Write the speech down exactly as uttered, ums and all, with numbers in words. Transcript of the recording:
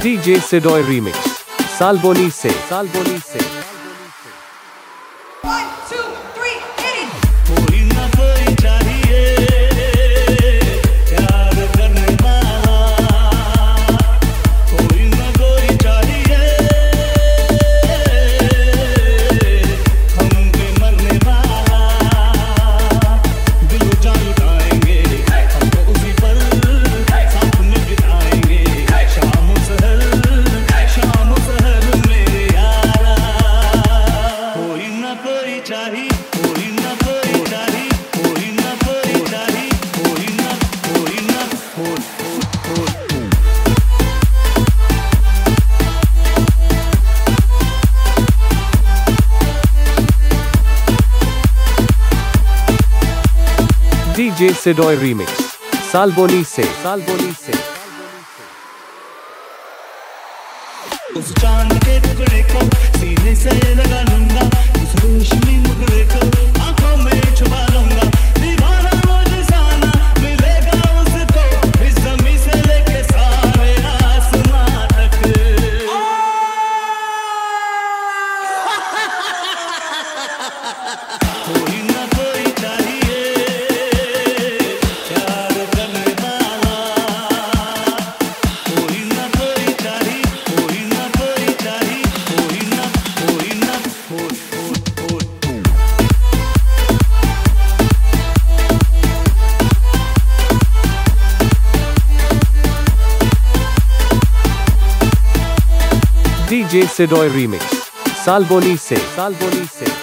DJ सिडॉय remix Salboni से सालबोनी से One, two, three, hit it! कोई ना कोई चाहिए प्यार करने वाला, कोई ना कोई चाहिए हम पे मरने वाला, दिल जान लुटाएंगे हम तो उसी पर साथ में बिताएंगे शाम सहर शाम सहर मेरे यारा। कोई ना कोई चाहिए कोई ना कोई चाहिए कोई ना कोई चाहिए कोई ना कोई ना कोई कोई डीजे सिडॉय रीमिक्स सालबोनी से सालबोनी से उस चांद के टुकड़े को सीने से लगा लूंगा, उस रेशमी मुखड़े को आंखों में छुपा लूंगा, दीवाना वो निशाना मिलेगा उसको इस ज़मीं से लेके सारे आसमां तक। कोई ना कोई चाहिए प्यार करने वाला, कोई ना कोई चाहिए कोई ना कोई चाहिए कोई ना कोई ना कोई कोई कोई डीजे सिडॉय रीमिक्स सालबोनी से सालबोनी से